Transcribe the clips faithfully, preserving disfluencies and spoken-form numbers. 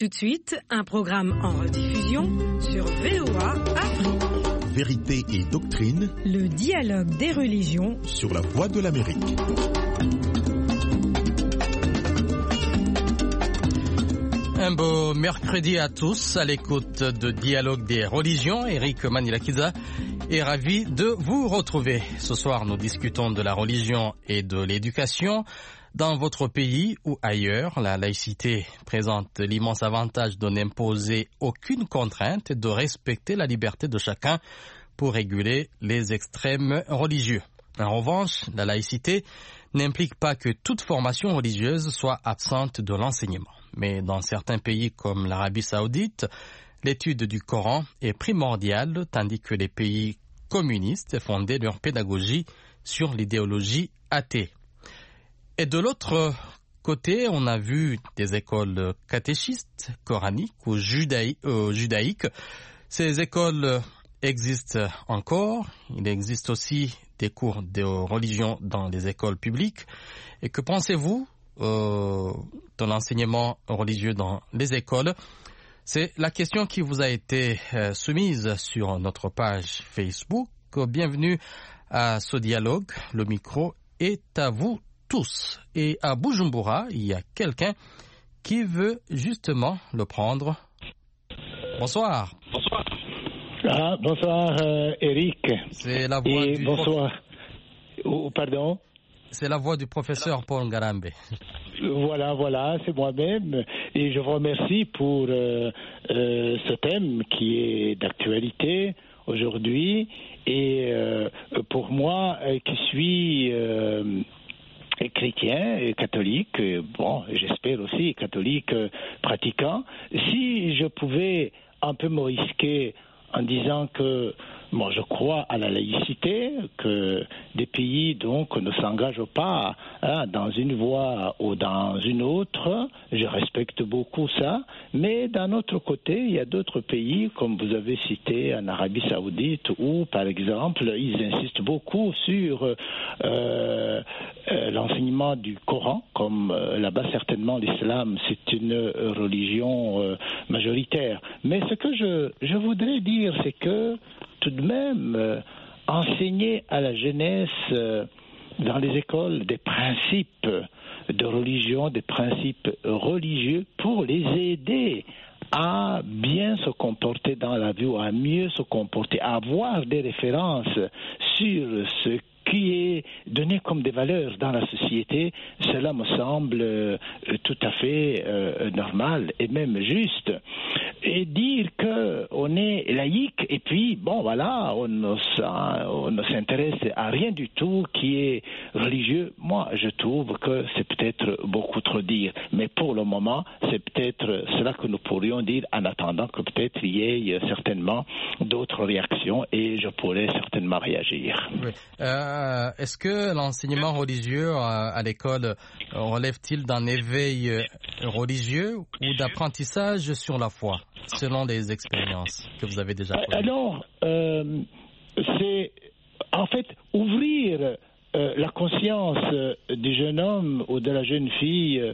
Tout de suite, un programme en rediffusion sur V O A Afrique. Vérité et doctrine. Le dialogue des religions sur la Voix de l'Amérique. Un beau mercredi à tous, à l'écoute de Dialogue des religions. Eric Manilakiza est ravi de vous retrouver. Ce soir, nous discutons de la religion et de l'éducation. Dans votre pays ou ailleurs, la laïcité présente l'immense avantage de n'imposer aucune contrainte et de respecter la liberté de chacun pour réguler les extrêmes religieux. En revanche, la laïcité n'implique pas que toute formation religieuse soit absente de l'enseignement. Mais dans certains pays comme l'Arabie saoudite, l'étude du Coran est primordiale, tandis que les pays communistes fondaient leur pédagogie sur l'idéologie athée. Et de l'autre côté, on a vu des écoles catéchistes, coraniques ou judaï- euh, judaïques. Ces écoles existent encore. Il existe aussi des cours de religion dans les écoles publiques. Et que pensez-vous euh, de l'enseignement religieux dans les écoles? C'est la question qui vous a été euh, soumise sur notre page Facebook. Bienvenue à ce dialogue. Le micro est à vous tous. Et à Bujumbura, il y a quelqu'un qui veut justement le prendre. Bonsoir. Bonsoir. Ah, bonsoir euh, Eric. C'est la voix Et du bonsoir. Oh, pardon. C'est la voix du professeur Paul Ngarambe. Voilà, voilà, c'est moi-même. Et je vous remercie pour euh, euh, ce thème qui est d'actualité aujourd'hui. Et euh, pour moi, euh, qui suis euh, chrétien et catholique, et bon, j'espère aussi catholique euh, pratiquant, si je pouvais un peu me risquer en disant que moi, je crois à la laïcité, que des pays donc ne s'engagent pas hein, dans une voie ou dans une autre. Je respecte beaucoup ça. Mais d'un autre côté, il y a d'autres pays, comme vous avez cité en Arabie Saoudite, où, par exemple, ils insistent beaucoup sur euh, euh, l'enseignement du Coran, comme euh, là-bas certainement l'islam, c'est une religion euh, majoritaire. Mais ce que je, je voudrais dire, c'est que tout de même, euh, enseigner à la jeunesse euh, dans les écoles des principes de religion, des principes religieux pour les aider à bien se comporter dans la vie, ou à mieux se comporter, à avoir des références sur ce qui est donné comme des valeurs dans la société, cela me semble euh, tout à fait euh, normal et même juste. Et dire qu'on est laïque et puis, bon voilà, on ne, on ne s'intéresse à rien du tout qui est religieux, moi je trouve que c'est peut-être beaucoup trop dire. Mais pour le moment, c'est peut-être cela que nous pourrions dire en attendant que peut-être il y ait certainement d'autres réactions et je pourrais certainement réagir. Oui. Euh, est-ce que l'enseignement religieux à, à l'école relève-t-il d'un éveil religieux ou d'apprentissage sur la foi, selon les expériences que vous avez déjà connues? Alors, euh, c'est en fait ouvrir euh, la conscience euh, du jeune homme ou de la jeune fille, euh,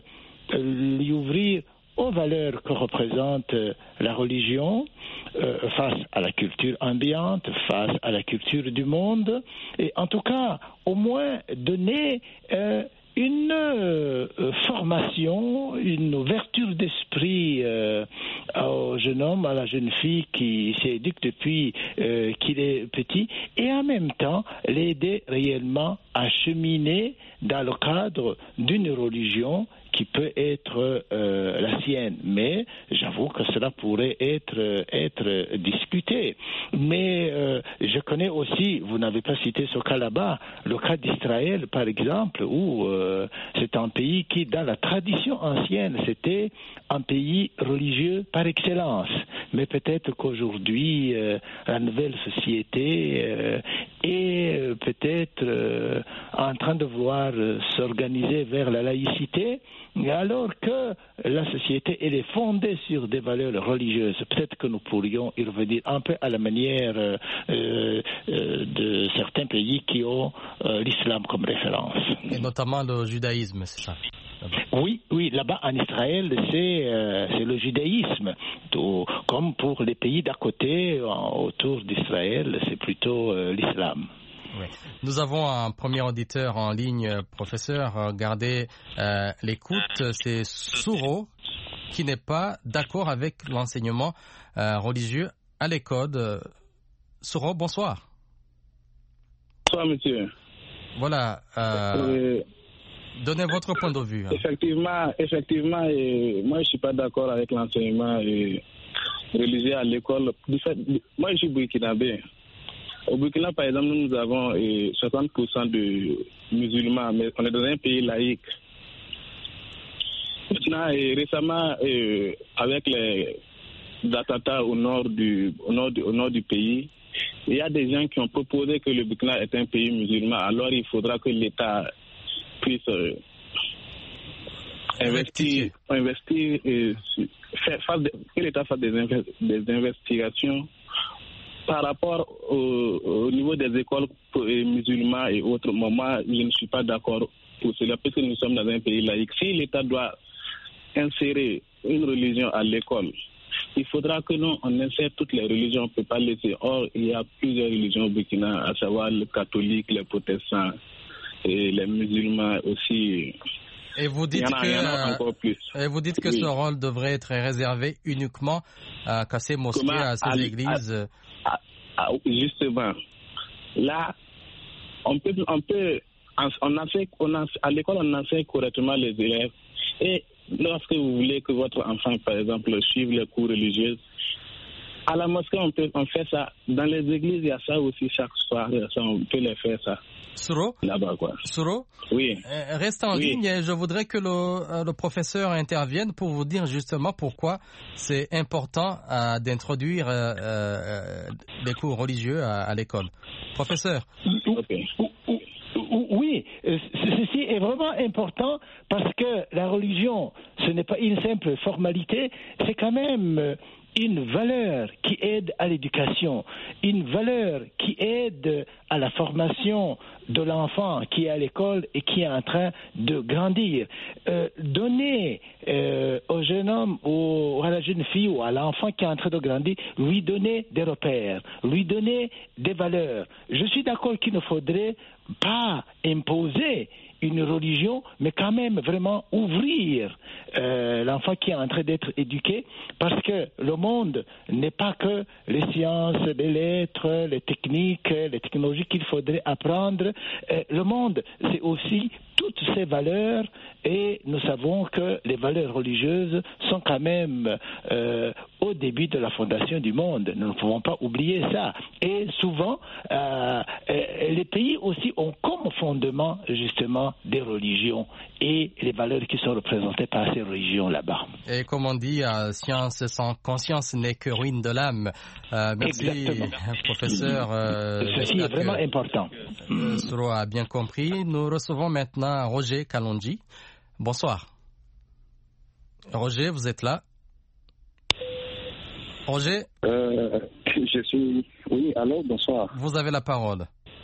lui ouvrir aux valeurs que représente euh, la religion euh, face à la culture ambiante, face à la culture du monde, et en tout cas, au moins donner euh, une euh, formation, une ouverture d'esprit euh, au jeune homme, à la jeune fille qui s'éduque depuis euh, qu'il est petit, et en même temps l'aider réellement à cheminer dans le cadre d'une religion qui peut être euh, la sienne. Mais j'avoue que cela pourrait être, être discuté. Mais euh, je connais aussi, vous n'avez pas cité ce cas là-bas, le cas d'Israël par exemple, où euh, c'est un pays qui, dans la tradition ancienne, c'était un pays religieux par excellence. Mais peut-être qu'aujourd'hui, euh, la nouvelle société euh, est euh, peut-être euh, en train de vouloir euh, s'organiser vers la laïcité, alors que la société elle est fondée sur des valeurs religieuses. Peut-être que nous pourrions y revenir un peu à la manière euh, euh, de certains pays qui ont euh, l'islam comme référence. Et notamment le judaïsme, c'est ça? Oui, oui, là-bas en Israël, c'est, euh, c'est le judaïsme. Tout, comme pour les pays d'à côté, en, autour d'Israël, c'est plutôt euh, l'islam. Oui. Nous avons un premier auditeur en ligne, professeur. Gardez euh, l'écoute. C'est Souro qui n'est pas d'accord avec l'enseignement euh, religieux à l'école. Souro, bonsoir. Bonsoir, monsieur. Voilà. Euh, euh, donnez votre point de vue. Hein. Effectivement, effectivement et moi, je ne suis pas d'accord avec l'enseignement et religieux à l'école. Moi, je suis burkinabé. Au Burkina, par exemple, nous avons eh, soixante pour cent de musulmans, mais on est dans un pays laïque. Maintenant, et récemment, et avec les attentats au nord du, au nord du, au nord du pays, il y a des gens qui ont proposé que le Burkina est un pays musulman. Alors, il faudra que l'État puisse euh, investir, investir et faire, faire de, que l'État fasse des, des investigations par rapport au, au niveau des écoles musulmanes et autres. Moi, je ne suis pas d'accord pour cela, parce que nous sommes dans un pays laïque. Si l'État doit insérer une religion à l'école, il faudra que nous, on insère toutes les religions, on ne peut pas laisser. Or, il y a plusieurs religions au Burkina, à savoir les catholiques, les protestants et les musulmans aussi. Et vous dites a, que, encore plus. Et vous dites que oui. ce rôle devrait être réservé uniquement à, à ces mosquées, Comment, à ces à, églises à, à, Justement, là, on peut, on peut, on enseigne, on enseigne, à l'école, on enseigne correctement les élèves. Et lorsque vous voulez que votre enfant, par exemple, suive les cours religieux, à la mosquée, on, peut, on fait ça. Dans les églises, il y a ça aussi chaque soir. Ça, on peut les faire ça. Souro, là-bas, quoi. Souro, oui. Euh, reste en oui. ligne et je voudrais que le, le professeur intervienne pour vous dire justement pourquoi c'est important euh, d'introduire euh, euh, les cours religieux à, à l'école. Professeur. Okay. Oui, ceci est vraiment important parce que la religion, ce n'est pas une simple formalité, c'est quand même une valeur qui aide à l'éducation, une valeur qui aide à la formation de l'enfant qui est à l'école et qui est en train de grandir. Euh, donner euh, au jeune homme ou à la jeune fille ou à l'enfant qui est en train de grandir, lui donner des repères, lui donner des valeurs. Je suis d'accord qu'il ne faudrait pas imposer une religion, mais quand même vraiment ouvrir euh, l'enfant qui est en train d'être éduqué, parce que le monde n'est pas que les sciences, les lettres, les techniques, les technologies qu'il faudrait apprendre. Euh, le monde, c'est aussi toutes ces valeurs, et nous savons que les valeurs religieuses sont quand même euh, au début de la fondation du monde. Nous ne pouvons pas oublier ça. Et souvent, euh, les pays aussi ont comme fondement justement des religions et les valeurs qui sont représentées par ces religions là-bas. Et comme on dit, euh, science sans conscience n'est que ruine de l'âme. Euh, merci, Exactement. professeur. Euh, Ceci est vraiment important. Euh, Souro a bien compris. Nous recevons maintenant Roger Kalonji. Bonsoir. Roger, vous êtes là? Roger? Euh, je suis... Oui, alors, bonsoir. Vous avez la parole.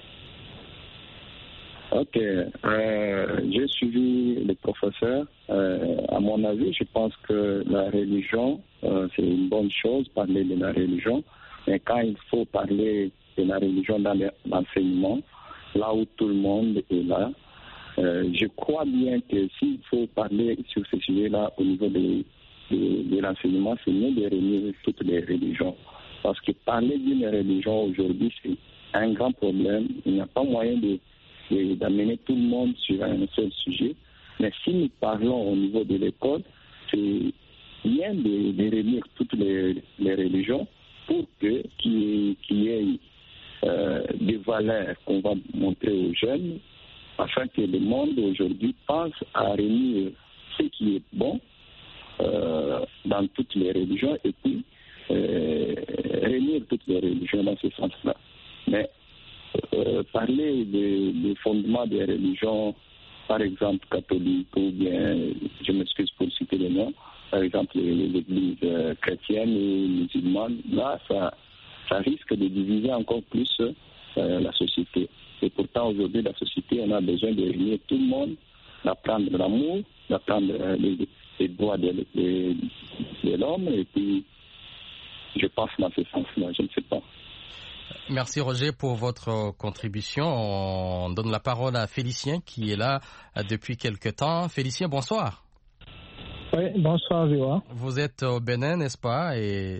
Ok. Euh, j'ai suivi le professeur. Euh, à mon avis, je pense que la religion, euh, c'est une bonne chose, parler de la religion. Mais quand il faut parler de la religion dans l'enseignement, là où tout le monde est là, euh, je crois bien que s'il faut parler sur ce sujet-là au niveau de, de, de l'enseignement, c'est mieux de réunir toutes les religions. Parce que parler d'une religion aujourd'hui, c'est un grand problème. Il n'y a pas moyen de, de, d'amener tout le monde sur un seul sujet. Mais si nous parlons au niveau de l'école, c'est bien de, de réunir toutes les, les religions pour que, qu'il, qu'il y ait euh, des valeurs qu'on va montrer aux jeunes, afin que le monde aujourd'hui pense à réunir ce qui est bon euh, dans toutes les religions et puis euh, réunir toutes les religions dans ce sens-là. Mais euh, parler des fondements des religions, par exemple catholiques ou bien, je m'excuse pour citer les noms, par exemple l'église euh, chrétienne ou musulmane, là ça, ça risque de diviser encore plus euh, la société. Et pourtant, aujourd'hui, la société, on a besoin de réunir tout le monde d'apprendre l'amour, d'apprendre les, les droits de, de, de l'homme, et puis je pense dans ce sens-là, je ne sais pas. Merci Roger pour votre contribution. On donne la parole à Félicien qui est là depuis quelque temps. Félicien, bonsoir. Oui, bonsoir Véa. Vous êtes au Bénin, n'est-ce pas? Et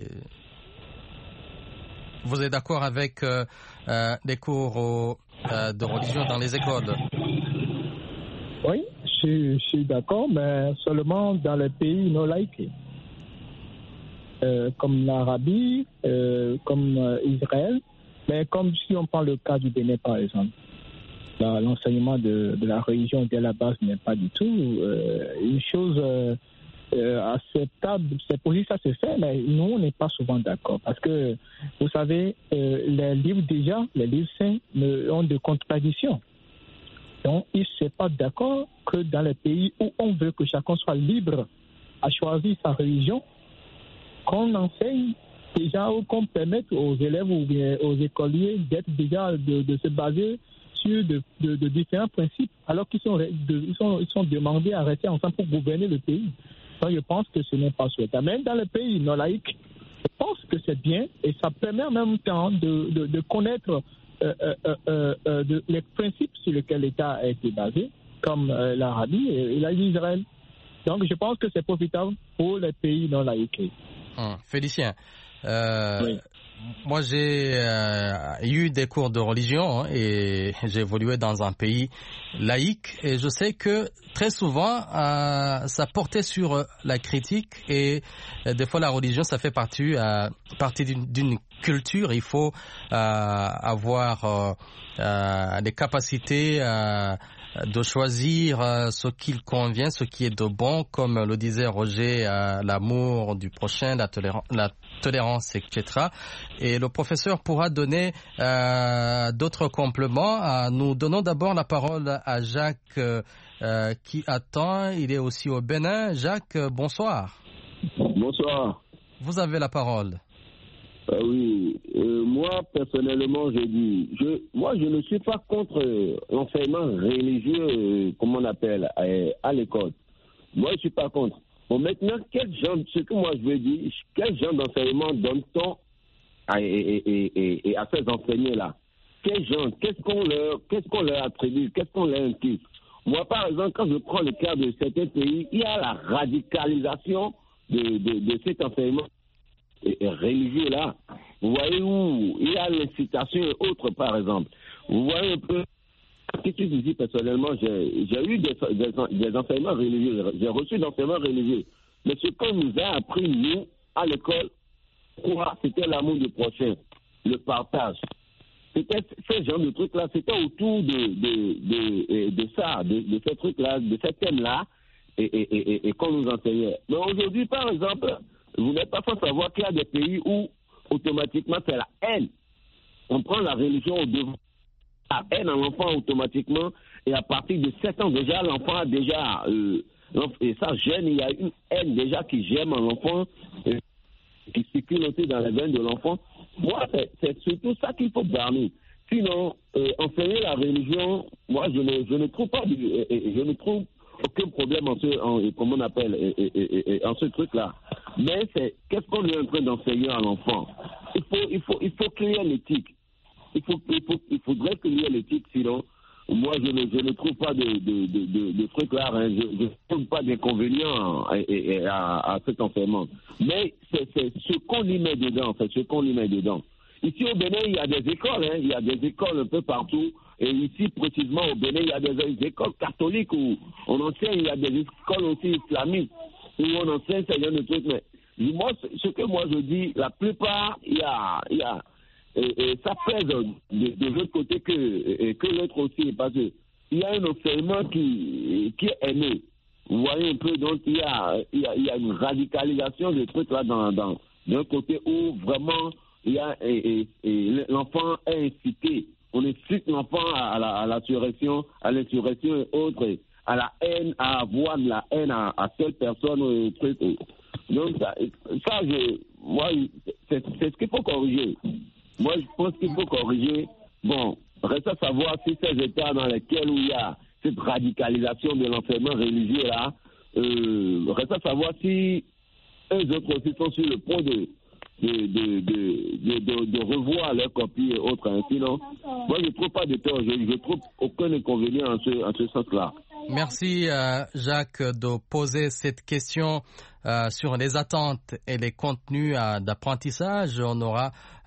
vous êtes d'accord avec euh, euh, les cours au, euh, de religion dans les écoles? Oui, je suis, je suis d'accord, mais seulement dans les pays non laïques, euh, comme l'Arabie, euh, comme euh, Israël. Mais comme si on prend le cas du Bénin, par exemple, là, l'enseignement de, de la religion dès la base n'est pas du tout euh, une chose euh, euh, acceptable. C'est possible, ça se fait, mais nous, on n'est pas souvent d'accord. Parce que, vous savez, euh, les livres déjà, les livres saints ont des contradictions. Donc, ils ne sont pas d'accord que dans les pays où on veut que chacun soit libre à choisir sa religion, qu'on enseigne déjà ou qu'on permette aux élèves ou bien aux écoliers d'être déjà de, de se baser sur de, de, de différents principes alors qu'ils sont, de, ils sont, ils sont demandés à rester ensemble pour gouverner le pays. Donc je pense que ce n'est pas souhaitable. Même dans les pays non laïques, je pense que c'est bien et ça permet en même temps de, de, de connaître euh, euh, euh, euh, de, les principes sur lesquels l'État a été basé, comme euh, l'Arabie et, et l'Israël. Donc je pense que c'est profitable pour les pays non laïques. Hum, Félicien. Euh, oui. Moi, j'ai euh, eu des cours de religion hein, et j'ai évolué dans un pays laïque et je sais que très souvent, euh, ça portait sur la critique et euh, des fois la religion, ça fait partie, euh, partie d'une, d'une culture. Il faut euh, avoir euh, euh, les capacités euh, de choisir euh, ce qu'il convient, ce qui est de bon, comme le disait Roger, euh, l'amour du prochain, la, toléra- la tolérance, et cetera. Et le professeur pourra donner euh, d'autres compléments. Euh, nous donnons d'abord la parole à Jacques euh, euh, qui attend. Il est aussi au Bénin. Jacques, bonsoir. Bonsoir. Vous avez la parole. Euh, oui, euh, moi personnellement, je dis, je, moi je ne suis pas contre euh, l'enseignement religieux, euh, comme on appelle, à, à l'école. Moi je suis pas contre. Bon, maintenant, quel genre, ce que moi je veux dire, quel genre d'enseignement donne-t-on à, et, et, et, et à ces enseignants-là? Quel genre, qu'est-ce qu'on leur, qu'est-ce qu'on leur attribue, qu'est-ce qu'on leur inculque? Moi par exemple, quand je prends le cas de certains pays, il y a la radicalisation de, de, de cet enseignement religieux là. Vous voyez où il y a l'incitation et autres, par exemple. Vous voyez un peu. Qu'est-ce que je dis personnellement? J'ai, j'ai eu des, des, des enseignements religieux, j'ai reçu d'enseignements religieux. Mais ce qu'on nous a appris, nous, à l'école, quoi? C'était l'amour du prochain, le partage. C'était ce genre de trucs-là, c'était autour de, de, de, de, de ça, de, de ces trucs-là, de ces thèmes-là, et, et, et, et qu'on nous enseignait. Mais aujourd'hui, par exemple, vous n'êtes pas sans savoir qu'il y a des pays où, automatiquement, c'est la haine. On prend la religion au devant. La haine à l'enfant automatiquement, et à partir de sept ans déjà, l'enfant a déjà, euh, et ça jeune, il y a une haine déjà qui germe en l'enfant, euh, qui circule aussi dans les veines de l'enfant. Moi, c'est, c'est surtout ça qu'il faut barrer. Sinon, euh, enseigner la religion, moi, je ne, je ne trouve pas, euh, je ne trouve aucun problème en ce, en, comment on appelle, et, et, et, et, en ce truc-là. Mais c'est, qu'est-ce qu'on est en train d'enseigner à l'enfant? Il faut, il faut, il faut créer l'éthique. Il, faut, il, faut, il faudrait qu'il y ait l'éthique, sinon, moi, je ne, je ne trouve pas de, de, de, de, de trucs là, hein. Je ne trouve pas d'inconvénients à, à, à cet enseignement. Mais c'est, c'est ce qu'on y met dedans, c'est ce qu'on y met dedans. Ici au Bénin, il y a des écoles, hein. Il y a des écoles un peu partout. Et ici, précisément au Bénin, il y a des, des écoles catholiques où on enseigne, il y a des écoles aussi islamiques où on enseigne ce genre de trucs. Mais moi, ce que moi je dis, la plupart, il y a... Il y a Et, et ça pèse de, de l'autre côté que, et, que l'autre aussi, parce qu'il y a un enseignement qui, qui est aimé. Vous voyez un peu, donc il y a, il y a, il y a une radicalisation des trucs là dans, dans, d'un côté où vraiment il y a, et, et, et l'enfant est incité. On incite l'enfant à, à, la, à l'insurrection, à l'insurrection et autres, à la haine, à avoir de la haine à, à telle personne ou truc. Donc ça, ça je, moi, c'est, c'est ce qu'il faut corriger. Moi, je pense qu'il faut corriger. Bon, reste à savoir si ces États dans lesquels où il y a cette radicalisation de l'enseignement religieux là. Euh, reste à savoir si eux autres aussi sont sur le point de de, de, de, de, de, de revoir leurs copies et autres. Hein. Sinon, moi je ne trouve pas de tort, je ne trouve aucun inconvénient en ce, en ce sens-là. Merci euh, Jacques de poser cette question euh, sur les attentes et les contenus euh, d'apprentissage. On aura euh,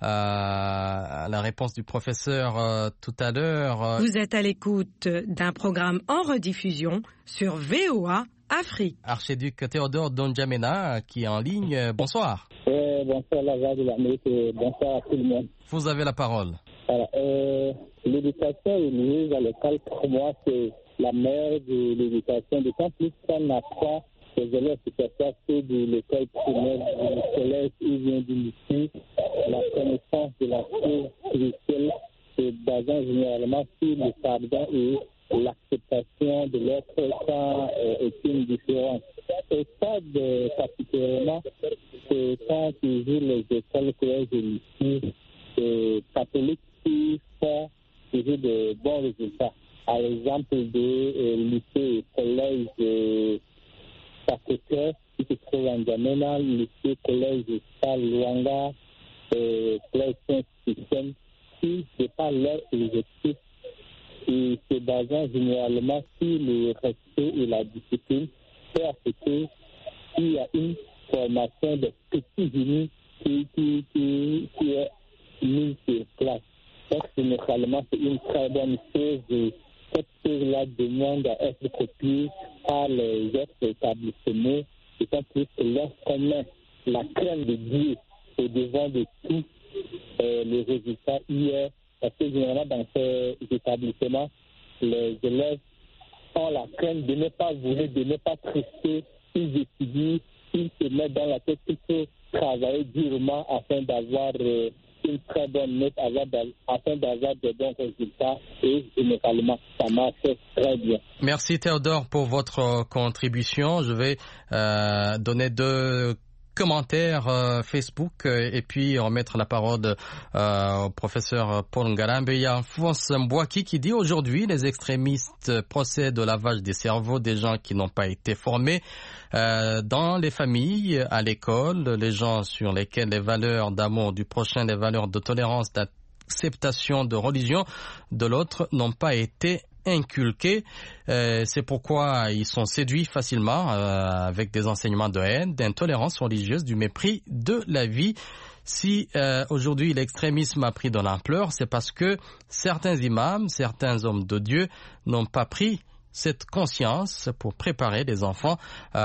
la réponse du professeur euh, tout à l'heure. Vous êtes à l'écoute d'un programme en rediffusion sur V O A Afrique. Archiduc Théodore Dondjamena qui est en ligne. Bonsoir. Euh, bonsoir la voix de l'Amérique et bonsoir à tout le monde. Vous avez la parole. Alors, euh, l'éducation religieuse à l'école, pour moi, c'est la mère de l'éducation. D'autant plus qu'on apprend aux élèves, que ce soit ceux de l'école primaire, du collège ou bien du lycée, la connaissance de la foi spirituelle se basant généralement sur le pardon et l'acceptation de l'autre quand euh, est une différence. Au stade euh, particulièrement, c'est quand toujours les écoles, collèges et lycées euh, catholiques qui font toujours de bons résultats. Par exemple, de euh, lycée et collège euh, Sacré-Cœur, qui se trouve en Djamena, lycée, collège Sal Luanga, euh, collège Saint-Système, qui dépassent leur objectif et se basant généralement sur le respect et la discipline, fait à ce qu'il y a une formation de petits génies qui, qui, qui, qui est mise sur place. Donc, généralement, c'est une très bonne chose. Et cette chose-là demande à être copiée par les autres établissements. D'autant plus que lorsqu'on met la crainte de Dieu au devant de tout, euh, le résultat y est. Parce que généralement, dans ces établissements, les élèves ont la crainte de ne pas vouloir, de ne pas trister. Ils étudient, ils se mettent dans la tête qu'il faut travailler durement afin d'avoir euh, une très bonne note, afin d'avoir de bons résultats. Et généralement, ça marche très bien. Merci Théodore pour votre contribution. Je vais euh, donner deux commentaires euh, Facebook euh, et puis remettre la parole euh, au professeur Paul Ngarambe. Il y a Alphonse Mbouaki qui dit aujourd'hui les extrémistes procèdent au lavage des cerveaux des gens qui n'ont pas été formés euh, dans les familles, à l'école, les gens sur lesquels les valeurs d'amour du prochain, les valeurs de tolérance, d'acceptation de religion de l'autre n'ont pas été inculqués. Euh, c'est pourquoi ils sont séduits facilement euh, avec des enseignements de haine, d'intolérance religieuse, du mépris de la vie. Si euh, aujourd'hui l'extrémisme a pris de l'ampleur, c'est parce que certains imams, certains hommes de Dieu n'ont pas pris cette conscience pour préparer les enfants euh,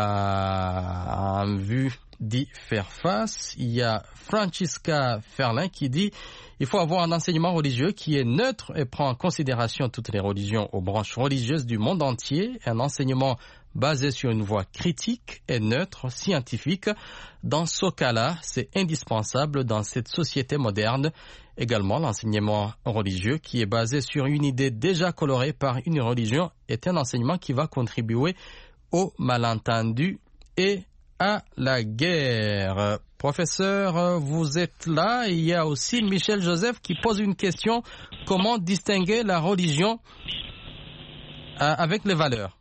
en vue d'y faire face. Il y a Francisca Ferlin qui dit il faut avoir un enseignement religieux qui est neutre et prend en considération toutes les religions aux branches religieuses du monde entier, un enseignement basé sur une voie critique et neutre, scientifique. Dans ce cas-là, c'est indispensable dans cette société moderne. Également, l'enseignement religieux qui est basé sur une idée déjà colorée par une religion est un enseignement qui va contribuer au malentendu et à la guerre. Professeur, vous êtes là. Il y a aussi Michel Joseph qui pose une question. Comment distinguer la religion avec les valeurs?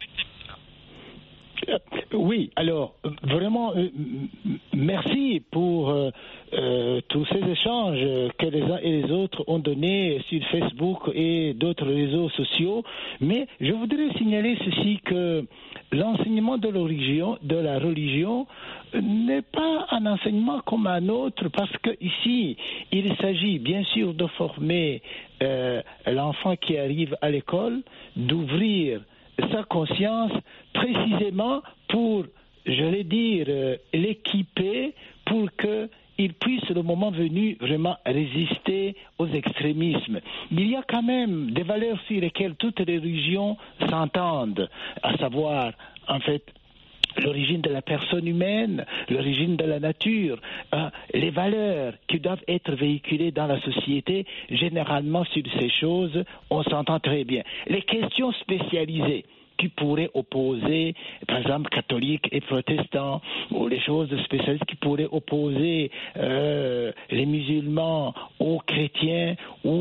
Oui, alors vraiment euh, merci pour euh, euh, tous ces échanges que les uns et les autres ont donnés sur Facebook et d'autres réseaux sociaux, mais je voudrais signaler ceci, que l'enseignement de la religion, de la religion n'est pas un enseignement comme un autre, parce que ici il s'agit bien sûr de former euh, l'enfant qui arrive à l'école, d'ouvrir sa conscience précisément pour, je vais dire, euh, l'équiper pour qu'il puisse, le moment venu, vraiment résister aux extrémismes. Il y a quand même des valeurs sur lesquelles toutes les religions s'entendent, à savoir, en fait, l'origine de la personne humaine, l'origine de la nature, euh, les valeurs qui doivent être véhiculées dans la société. Généralement, sur ces choses, on s'entend très bien. Les questions spécialisées qui pourraient opposer, par exemple, catholiques et protestants, ou les choses spécialistes qui pourraient opposer euh, les musulmans aux chrétiens,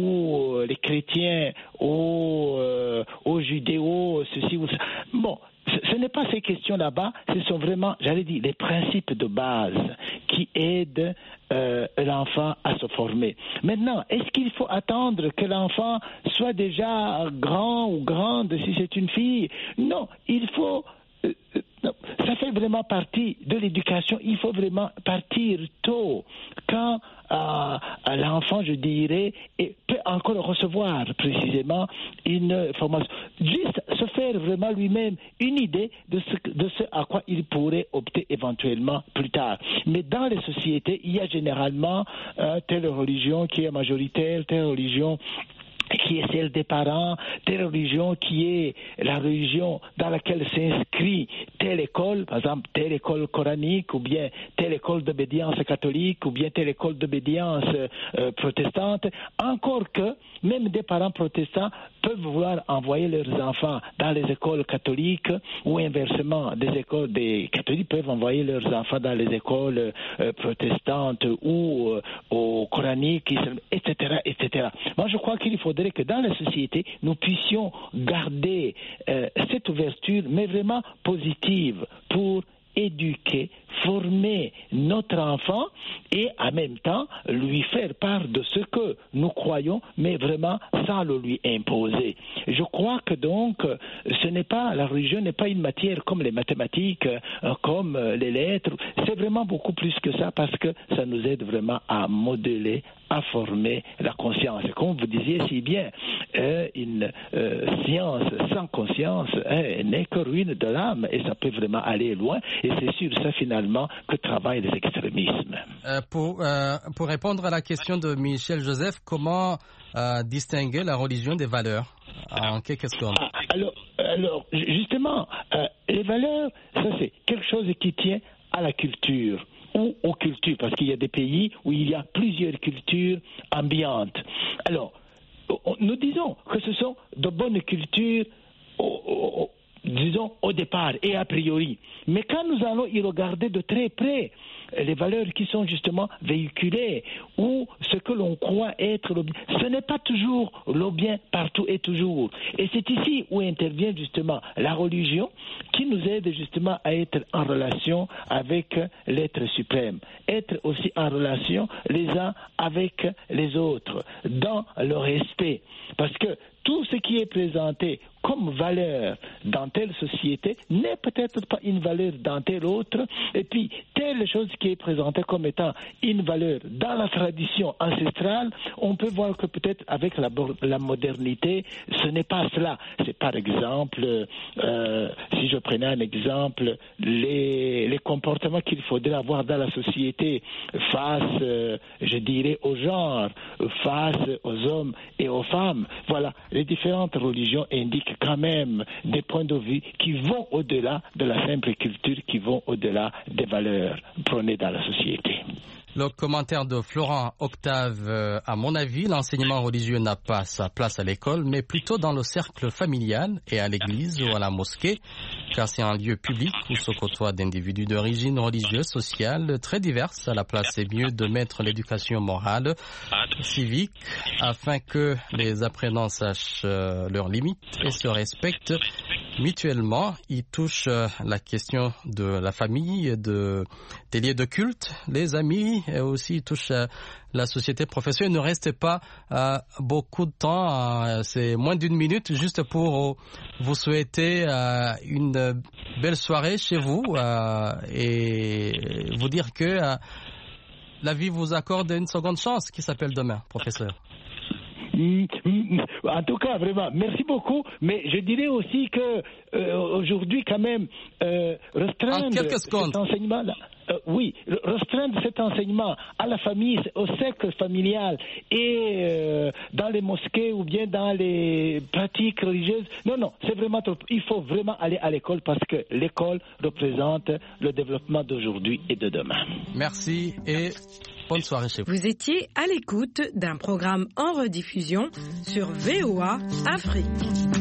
ou les chrétiens aux, euh, aux judéos, ceci ou ça. Bon, ce n'est pas ces questions là-bas, ce sont vraiment, j'allais dire, les principes de base qui aident euh, l'enfant à se former. Maintenant, est-ce qu'il faut attendre que l'enfant soit déjà grand ou grande si c'est une fille? Non, il faut... Euh, non, ça fait vraiment partie de l'éducation. Il faut vraiment partir tôt, quand euh, l'enfant, je dirais, et peut encore recevoir précisément une formation. Juste se faire vraiment lui-même une idée de ce, de ce à quoi il pourrait opter éventuellement plus tard. Mais dans les sociétés, il y a généralement euh, telle religion qui est majoritaire, telle religion qui est celle des parents, telle religion qui est la religion dans laquelle s'inscrit telle école, par exemple telle école coranique, ou bien telle école d'obédience catholique, ou bien telle école d'obédience euh, protestante, encore que même des parents protestants peuvent vouloir envoyer leurs enfants dans les écoles catholiques, ou inversement, des écoles des catholiques peuvent envoyer leurs enfants dans les écoles euh, protestantes ou euh, au coranique, et cetera, et cetera. Moi, je crois qu'il faudrait que dans la société, nous puissions garder euh, cette ouverture, mais vraiment positive, pour éduquer, former notre enfant et en même temps lui faire part de ce que nous croyons, mais vraiment sans le lui imposer. Je crois que donc ce n'est pas, la religion n'est pas une matière comme les mathématiques, comme les lettres, c'est vraiment beaucoup plus que ça, parce que ça nous aide vraiment à modeler, à former la conscience. Et comme vous disiez si bien, euh, une euh, science sans conscience euh, n'est que ruine de l'âme, et ça peut vraiment aller loin, et c'est sur ça finalement que travaillent les extrémismes. Euh, pour, euh, pour répondre à la question de Michel Joseph, comment euh, distinguer la religion des valeurs en quelques secondes? Ah, alors, alors, justement, euh, les valeurs, ça c'est quelque chose qui tient à la culture ou aux cultures, parce qu'il y a des pays où il y a plusieurs cultures ambiantes. Alors, nous disons que ce sont de bonnes cultures, au, au, disons, au départ et a priori. Mais quand nous allons y regarder de très près, les valeurs qui sont justement véhiculées, ou ce que l'on croit être le bien, ce n'est pas toujours le bien partout et toujours. Et c'est ici où intervient justement la religion, qui nous aide justement à être en relation avec l'être suprême, être aussi en relation les uns avec les autres, dans le respect. Parce que tout ce qui est présenté comme valeur dans telle société n'est peut-être pas une valeur dans telle autre, et puis telle chose qui est présentée comme étant une valeur dans la tradition ancestrale, on peut voir que peut-être avec la, la modernité, ce n'est pas cela. C'est par exemple, euh, si je prenais un exemple, les, les comportements qu'il faudrait avoir dans la société face, euh, je dirais, au genre, face aux hommes et aux femmes. Voilà, les différentes religions indiquent quand même des points de vue qui vont au-delà de la simple culture, qui vont au-delà des valeurs prônées dans la société. Le commentaire de Florent Octave, euh, à mon avis, l'enseignement religieux n'a pas sa place à l'école, mais plutôt dans le cercle familial et à l'église ou à la mosquée, car c'est un lieu public où se côtoient d'individus d'origine religieuse, sociale, très diverses. À la place, c'est mieux de mettre l'éducation morale, civique, afin que les apprenants sachent euh, leurs limites et se respectent mutuellement. Il touche euh, la question de la famille, de, des lieux de culte, les amis, et aussi il touche euh, la société professionnelle. Il ne reste pas euh, beaucoup de temps, euh, c'est moins d'une minute, juste pour euh, vous souhaiter euh, une belle soirée chez vous euh, et vous dire que euh, la vie vous accorde une seconde chance qui s'appelle demain, professeur. En tout cas, vraiment, merci beaucoup. Mais je dirais aussi que euh, aujourd'hui, quand même, euh, restreindre cet enseignement-là, euh, oui, restreindre cet enseignement à la famille, au cercle familial et euh, dans les mosquées ou bien dans les pratiques religieuses, non, non, c'est vraiment trop. Il faut vraiment aller à l'école, parce que l'école représente le développement d'aujourd'hui et de demain. Merci et bonne soirée chez vous. Vous étiez à l'écoute d'un programme en rediffusion sur V O A Afrique.